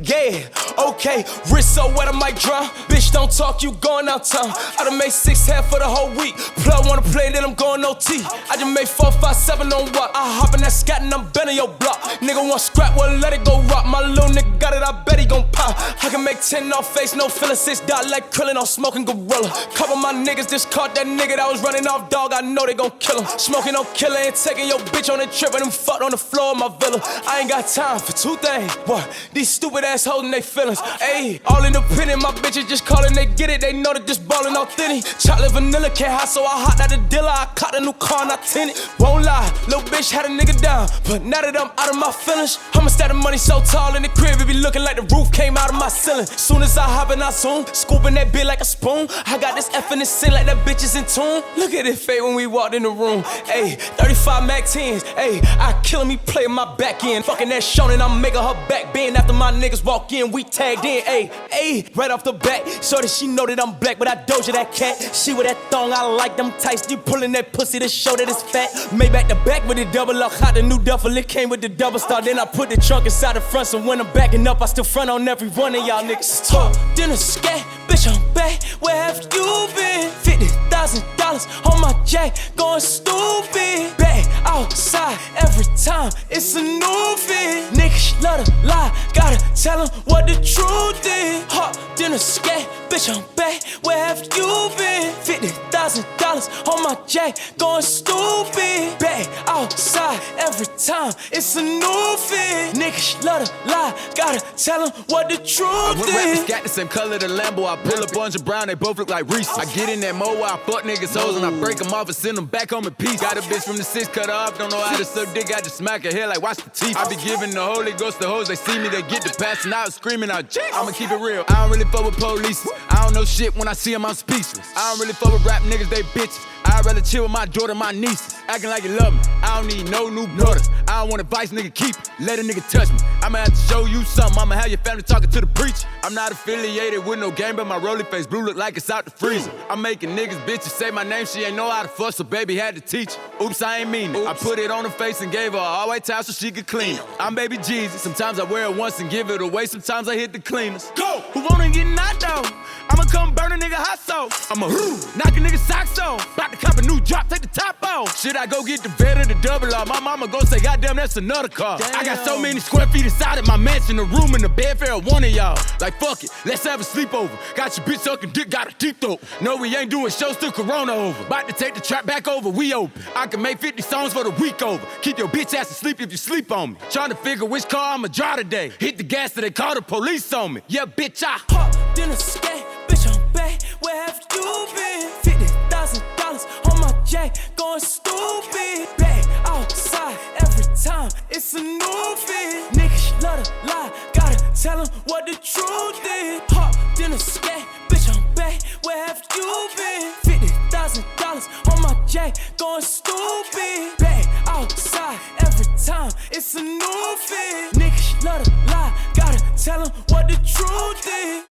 Yeah, okay, wrist so wet I might drown. Bitch, don't talk, you going out town. I done made 6 half for the whole week. Plug wanna play, then I'm going OT. I just made 4, 5, 7 on what? I hop in that scat and I'm bending your block. Nigga want scrap, well let it go rock. My little nigga got it, I bet he gon' pop. I can make 10 off face, no feeling 6 dot like Krillin on smoking gorilla. Couple my niggas just caught that nigga that was running off dog. I know they gon' kill him. Smoking no killer and taking your bitch on a trip and them fucked on the floor of my villa. I ain't got time for 2 things. What? These stupid ass holding they feelings. Ayy, all independent, my bitches just callin', they get it. They know that this ballin' authentic. Chocolate vanilla can't hide, so I hot out the dealer. I caught a new car and I tinted. Won't lie, little bitch had a nigga down, but now that I'm out of my feelings, I'ma stack the money so tall in the crib, it be looking like the roof came out of my ceiling. Soon as I hop and I zoom, scooping that bit like a spoon. I got this F in the sin like that bitch is in tune. Look at it fade when we walked in the room. Ayy, 35 Mac 10s. Ayy, I kill me, play my back end. Fucking that Shonen, I'm making her back bend. After my niggas walk in, we tagged in. Ayy, right off the bat, shorty she know that I'm black, but I doja that cat. She with that thong, I like them tights. You pulling that pussy to show that it's fat. Made back to back with the double up, hot the new duffel. It came with the double star. Then I put the trunk inside the front, so when I'm backing up, I still front on every one of y'all niggas. Talk, dinner, scat, bitch, I'm back. Where have you been? $50,000 on my jack, going stupid. Back outside every time, it's a new fit. Niggas love to lie, gotta tell them what the truth is. Hot dinner, scat, bitch, I'm back. Where have you been? $50,000 on my jack, going stupid. Back outside every time, it's a new fit. Niggas love to lie, gotta tell them what the truth is. Rappers got the same color, the Lambo. I pull up orange and brown, they both look like Reese's. I get in that mo where I fuck niggas hoes and I break them off and send them back home in peace. Got a bitch from the 6 cut her off, don't know how to suck dick, I just smack her hair like watch the teeth. I be giving the Holy Ghost to hoes, they see me, they get the passing out, screaming out, G. I'ma keep it real, I don't really fuck with police. I don't know shit when I see them, I'm speechless. I don't really fuck with rap niggas, they bitches. I'd rather chill with my daughter, my nieces. Acting like you love me, I don't need no new daughters. I don't want advice, nigga, keep it, let a nigga touch me. I'ma have to show you something, I'ma have your family talking to the preacher. I'm not affiliated with no game, but my rolling face blue look like it's out the freezer. I'm making niggas bitches say my name, she ain't know how to fuss, so baby had to teach her. Oops, I ain't mean it. I put it on her face and gave her an all-white towel so she could clean it. I'm baby Jesus, sometimes I wear it once and give it away, sometimes I hit the cleaners. Go! Who wanna get knocked out? I'ma come burn a nigga hot sauce. I'ma knock a nigga socks off. About to cop a new drop, take the top off. Should I go get the vet or the double R? My mama gon' say, goddamn, that's another car. Damn. I got so many square feet inside of my mansion, the room and the bed for one of y'all. Like, fuck it, let's have a sleepover. Got your bitch sucking dick, got a deep throat. No, we ain't doing shows till Corona over. About to take the trap back over, we open. I can make 50 songs for the week over. Keep your bitch ass asleep if you sleep on me. Trying to figure which car I'ma drive today. Hit the gas till they call the police on me. Yeah, bitch, I hop dinner, scat, bitch, I'm back. Where have you been? $50,000 on my jack, going stupid. Back outside every time, it's a new fit. Niggas love to lie, gotta tell them what the truth is. Hop dinner, scat, bitch, I'm back. Where have you been? $50,000 on my jack, going stupid. Back outside every time, it's a new fit. Niggas love to lie, gotta tell them what the truth is.